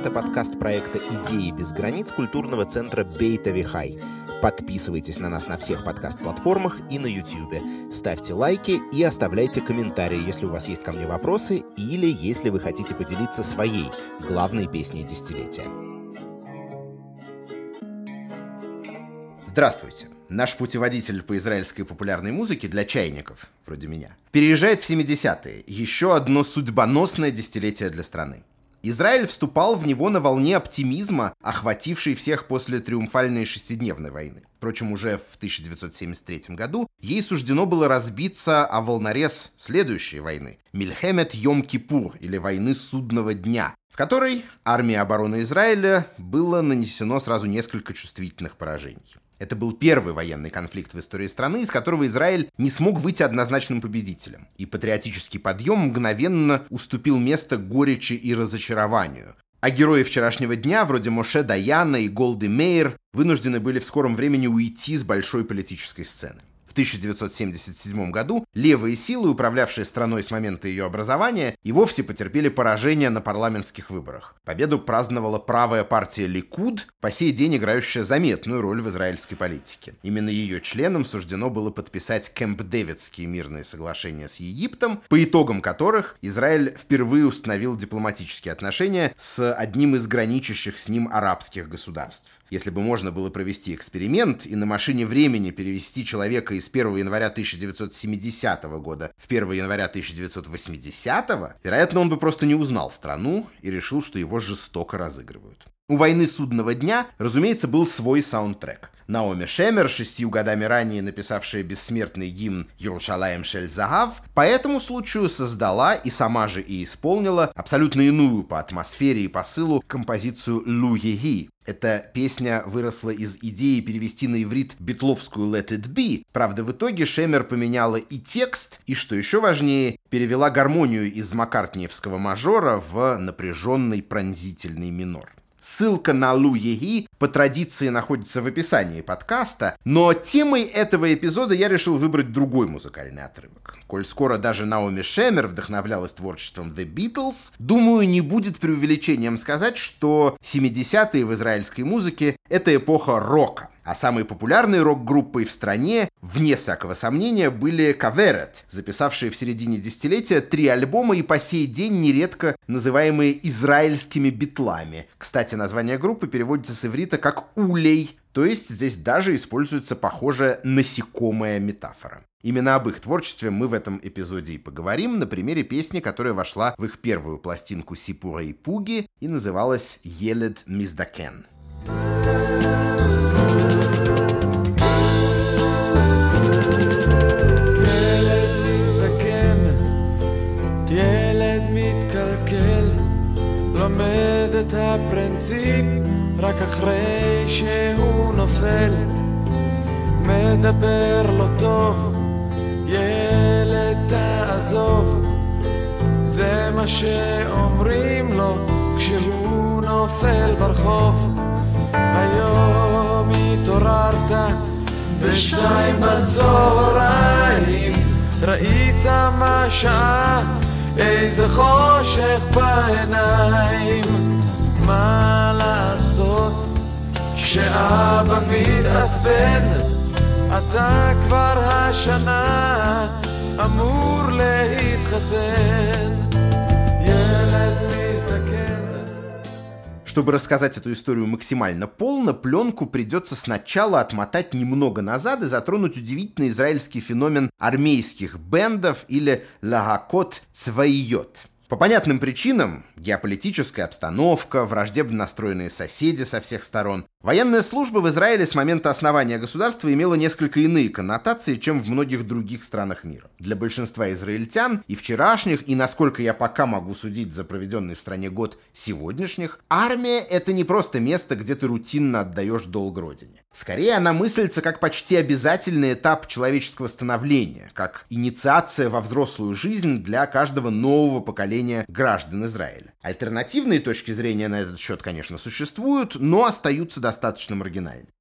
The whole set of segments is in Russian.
Это подкаст проекта «Идеи без границ» культурного центра Бейт Авихай. Подписывайтесь на нас на всех подкаст-платформах и на YouTube. Ставьте лайки и оставляйте комментарии, если у вас есть ко мне вопросы или если вы хотите поделиться своей главной песней десятилетия. Здравствуйте! Наш путеводитель по израильской популярной музыке для чайников, вроде меня, переезжает в 70-е, еще одно судьбоносное десятилетие для страны. Израиль вступал в него на волне оптимизма, охватившей всех после триумфальной шестидневной войны. Впрочем, уже в 1973 году ей суждено было разбиться о волнорез следующей войны – Мильхемет Йом-Кипур, или войны судного дня, в которой армии обороны Израиля было нанесено сразу несколько чувствительных поражений. Это был первый военный конфликт в истории страны, из которого Израиль не смог выйти однозначным победителем. И патриотический подъем мгновенно уступил место горечи и разочарованию. А герои вчерашнего дня, вроде Моше Даяна и Голды Меир, вынуждены были в скором времени уйти с большой политической сцены. В 1977 году левые силы, управлявшие страной с момента ее образования, и вовсе потерпели поражение на парламентских выборах. Победу праздновала правая партия Ликуд, по сей день играющая заметную роль в израильской политике. Именно ее членам суждено было подписать Кэмп-Дэвидские мирные соглашения с Египтом, по итогам которых Израиль впервые установил дипломатические отношения с одним из граничащих с ним арабских государств. Если бы можно было провести эксперимент и на машине времени перевести человека из 1 января 1970 года в 1 января 1980, вероятно, он бы просто не узнал страну и решил, что его жестоко разыгрывают. У «Войны судного дня», разумеется, был свой саундтрек. Наоми Шемер, 6 годами ранее написавшая бессмертный гимн «Yerushalayim Shel Zahav», по этому случаю создала и сама же и исполнила абсолютно иную по атмосфере и посылу композицию «Лу Еги». Эта песня выросла из идеи перевести на иврит битловскую «Let It Be». Правда, в итоге Шемер поменяла и текст, и, что еще важнее, перевела гармонию из маккартниевского мажора в напряженный пронзительный минор. Ссылка на Лу Еги по традиции находится в описании подкаста, но темой этого эпизода я решил выбрать другой музыкальный отрывок. Коль скоро даже Наоми Шемер вдохновлялась творчеством The Beatles, думаю, не будет преувеличением сказать, что 70-е в израильской музыке — это эпоха рока. А самой популярной рок-группой в стране, вне всякого сомнения, были Каверет, записавшие в середине десятилетия 3 альбома и по сей день нередко называемые израильскими битлами. Кстати, название группы переводится с иврита как «улей», то есть здесь даже используется похожая насекомая метафора. Именно об их творчестве мы в этом эпизоде и поговорим на примере песни, которая вошла в их первую пластинку «Сипура и Пуги» и называлась «Елед Миздакен». לומד את הפרינציפ רק אחרי שהוא נופל מדבר לא טוב ילד תעזוב זה מה שאומרים לו כשהוא נופל ברחוב היום התעוררת בשתיים בצהריים ראית מה שעה איזה חושך בעיניים מה לעשות כשאבא מתעצבן אתה כבר השנה אמור להתחתן ילד מזדקן. Чтобы рассказать эту историю максимально полно, пленку придется сначала отмотать немного назад и затронуть удивительный израильский феномен армейских бендов или лагакот цваиот. По понятным причинам, геополитическая обстановка, враждебно настроенные соседи со всех сторон, военная служба в Израиле с момента основания государства имела несколько иные коннотации, чем в многих других странах мира. Для большинства израильтян, и вчерашних, и, насколько я пока могу судить за проведенный в стране год, сегодняшних, армия — это не просто место, где ты рутинно отдаешь долг родине. Скорее, она мыслится как почти обязательный этап человеческого становления, как инициация во взрослую жизнь для каждого нового поколения граждан Израиля. Альтернативные точки зрения на этот счет, конечно, существуют, но остаются достаточно маргинальны.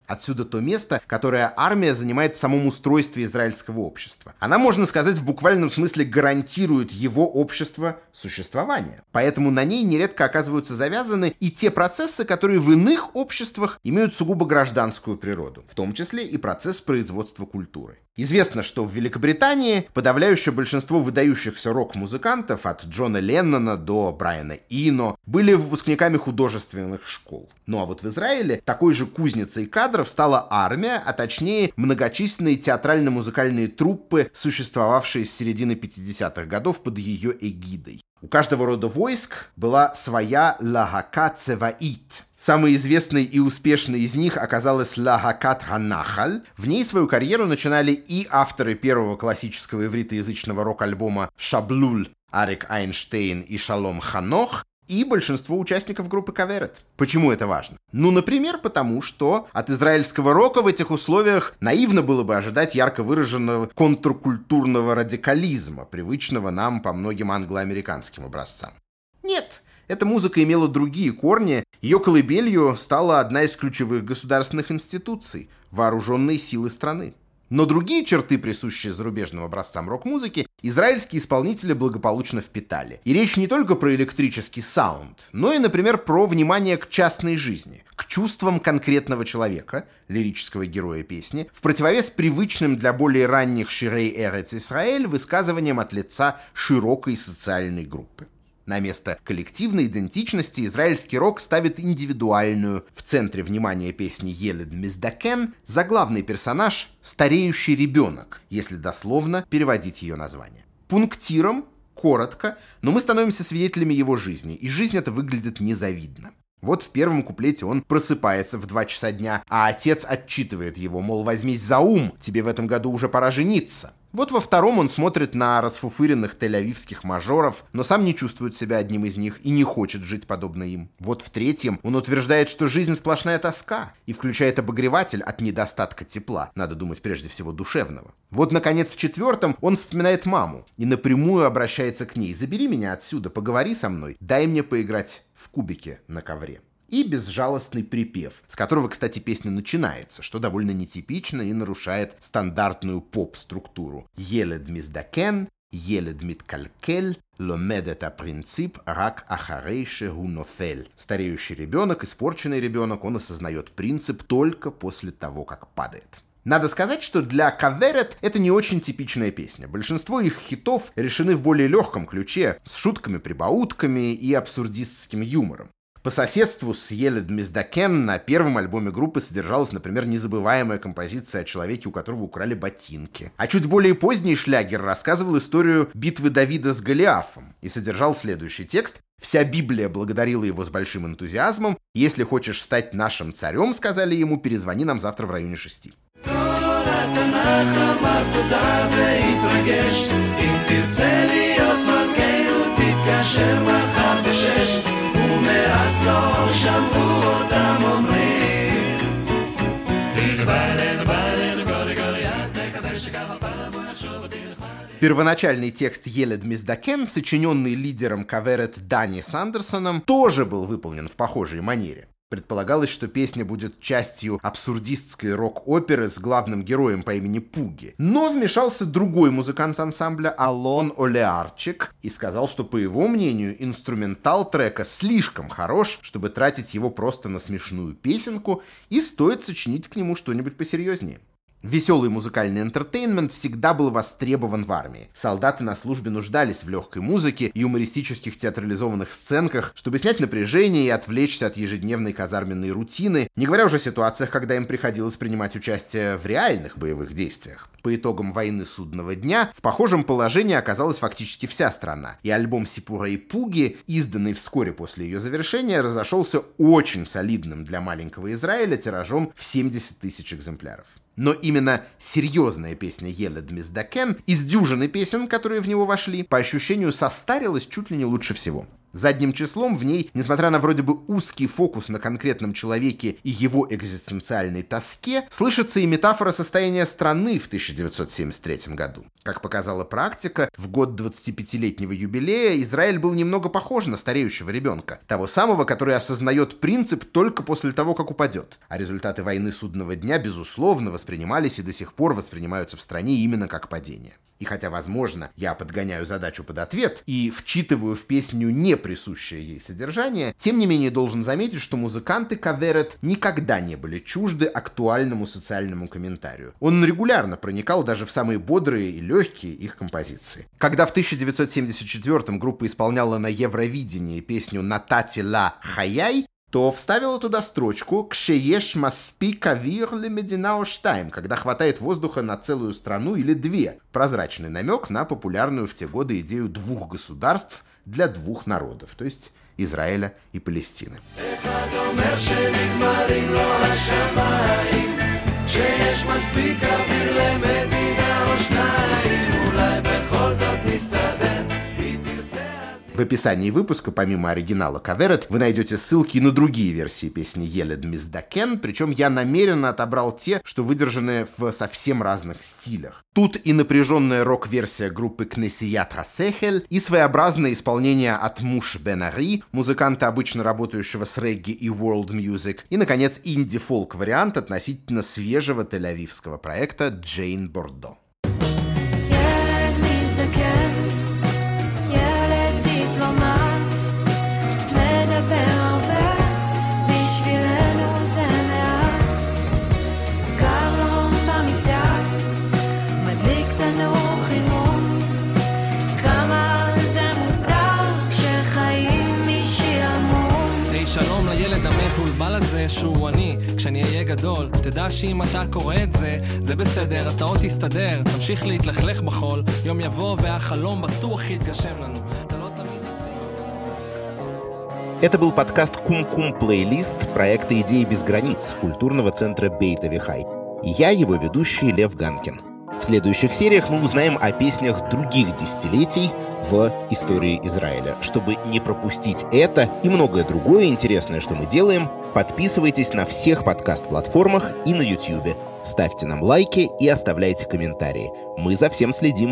Отсюда то место, которое армия занимает в самом устройстве израильского общества. Она, можно сказать, в буквальном смысле гарантирует его общество существование. Поэтому на ней нередко оказываются завязаны и те процессы, которые в иных обществах имеют сугубо гражданскую природу, в том числе и процесс производства культуры. Известно, что в Великобритании подавляющее большинство выдающихся рок-музыкантов, от Джона Леннона до Брайана Ино, были выпускниками художественных школ. Ну а вот в Израиле такой же кузницей кадров стала армия, а точнее многочисленные театрально-музыкальные труппы, существовавшие с середины 50-х годов под ее эгидой. У каждого рода войск была своя лагака цеваит. Самой известной и успешной из них оказалась Лагакат Ханахаль. В ней свою карьеру начинали и авторы первого классического ивритоязычного рок-альбома «Шаблуль» Арик Айнштейн и Шалом Ханох, и большинство участников группы Каверет. Почему это важно? Ну, например, потому что от израильского рока в этих условиях наивно было бы ожидать ярко выраженного контркультурного радикализма, привычного нам по многим англо-американским образцам. Нет, эта музыка имела другие корни. Ее колыбелью стала одна из ключевых государственных институций – вооруженные силы страны. Но другие черты, присущие зарубежным образцам рок-музыки, израильские исполнители благополучно впитали. И речь не только про электрический саунд, но и, например, про внимание к частной жизни, к чувствам конкретного человека, лирического героя песни, в противовес привычным для более ранних ширей Эрец Исраэль высказываниям от лица широкой социальной группы. На место коллективной идентичности израильский рок ставит индивидуальную. В центре внимания песни «Елед Миздакен» заглавный персонаж – стареющий ребенок, если дословно переводить ее название. Пунктиром, коротко, но мы становимся свидетелями его жизни, и жизнь эта выглядит незавидно. Вот в первом куплете он просыпается в 2 часа дня, а отец отчитывает его, мол, возьмись за ум, тебе в этом году уже пора жениться. Вот во втором он смотрит на расфуфыренных тель-авивских мажоров, но сам не чувствует себя одним из них и не хочет жить подобно им. Вот в третьем он утверждает, что жизнь сплошная тоска, и включает обогреватель от недостатка тепла, надо думать прежде всего душевного. Вот, наконец, в четвертом он вспоминает маму и напрямую обращается к ней: «Забери меня отсюда, поговори со мной, дай мне поиграть в кубики на ковре». И безжалостный припев, с которого, кстати, песня начинается, что довольно нетипично и нарушает стандартную поп-структуру. «Елед миздакен, елед миткалькель, ломедет а принцип рак ахарей шегу нофель». Стареющий ребенок, испорченный ребенок, он осознает принцип только после того, как падает. Надо сказать, что для Каверет это не очень типичная песня. Большинство их хитов решены в более легком ключе, с шутками-прибаутками и абсурдистским юмором. По соседству с «Елед Миздакен» на первом альбоме группы содержалась, например, незабываемая композиция о человеке, у которого украли ботинки. А чуть более поздний шлягер рассказывал историю битвы Давида с Голиафом и содержал следующий текст. «Вся Библия благодарила его с большим энтузиазмом. Если хочешь стать нашим царем, — сказали ему, — перезвони нам завтра в районе 6. Первоначальный текст «Елед Миздакен», сочиненный лидером Каверет Дани Сандерсоном, тоже был выполнен в похожей манере. Предполагалось, что песня будет частью абсурдистской рок-оперы с главным героем по имени Пуги. Но вмешался другой музыкант ансамбля Алон Олеарчик и сказал, что, по его мнению, инструментал трека слишком хорош, чтобы тратить его просто на смешную песенку, и стоит сочинить к нему что-нибудь посерьезнее. Веселый музыкальный энтертейнмент всегда был востребован в армии. Солдаты на службе нуждались в легкой музыке и юмористических театрализованных сценках, чтобы снять напряжение и отвлечься от ежедневной казарменной рутины, не говоря уже о ситуациях, когда им приходилось принимать участие в реальных боевых действиях. По итогам войны Судного дня в похожем положении оказалась фактически вся страна, и альбом «Сипура и Пуги», изданный вскоре после ее завершения, разошелся очень солидным для маленького Израиля тиражом в 70 тысяч экземпляров. Но именно серьезная песня «Елед Миздакен» из дюжины песен, которые в него вошли, по ощущению состарилась чуть ли не лучше всего. Задним числом в ней, несмотря на вроде бы узкий фокус на конкретном человеке и его экзистенциальной тоске, слышится и метафора состояния страны в 1973 году. Как показала практика, в год 25-летнего юбилея Израиль был немного похож на стареющего ребенка, того самого, который осознает принцип только после того, как упадет. А результаты войны судного дня, безусловно, воспринимались и до сих пор воспринимаются в стране именно как падение. И хотя, возможно, я подгоняю задачу под ответ и вчитываю в песню не присущее ей содержание, тем не менее должен заметить, что музыканты Каверет никогда не были чужды актуальному социальному комментарию. Он регулярно проникал даже в самые бодрые и легкие их композиции. Когда в 1974-м группа исполняла на Евровидении песню «Натати ла хаяй», то вставила туда строчку «Кшееш маспик авир ле медина оштайм», когда хватает воздуха на целую страну или две. Прозрачный намек на популярную в те годы идею двух государств для двух народов, то есть Израиля и Палестины. В описании выпуска, помимо оригинала Каверет, вы найдете ссылки на другие версии песни «Елед Миздакен», причем я намеренно отобрал те, что выдержаны в совсем разных стилях. Тут и напряженная рок-версия группы Кнесият Хасехель, и своеобразное исполнение от Муш Бен-Ари, музыканта, обычно работающего с регги и world music, и, наконец, инди-фолк-вариант относительно свежего тель-авивского проекта Джейн Бордо. שהוא אני, כשאני אהיה גדול תדע שאם אתה קורא את זה, זה בסדר, אתה עוד תסתדר, תמשיך להתלכלך בחול, יום יבוא והחלום בטוח יתגשם לנו. Это был подкаст «Кум-Кум Плейлист» проекта «Идеи без границ» культурного центра Бейт Авихай. И я, его ведущий, Лев Ганкин. В следующих сериях мы узнаем о песнях других десятилетий в истории Израиля. Чтобы не пропустить это и многое другое интересное, что мы делаем, подписывайтесь на всех подкаст-платформах и на YouTube. Ставьте нам лайки и оставляйте комментарии. Мы за всем следим.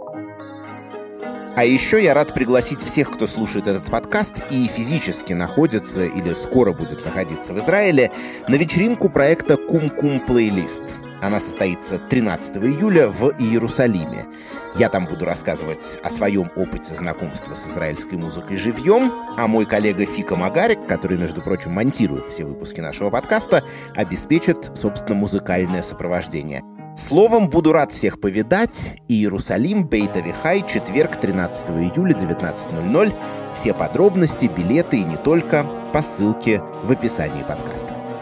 А еще я рад пригласить всех, кто слушает этот подкаст и физически находится или скоро будет находиться в Израиле, на вечеринку проекта «Кум-Кум Плейлист». Она состоится 13 июля в Иерусалиме. Я там буду рассказывать о своем опыте знакомства с израильской музыкой живьем, а мой коллега Фика Магарик, который, между прочим, монтирует все выпуски нашего подкаста, обеспечит, собственно, музыкальное сопровождение. Словом, буду рад всех повидать. Иерусалим, Бейт Авихай, четверг, 13 июля, 19:00. Все подробности, билеты и не только по ссылке в описании подкаста.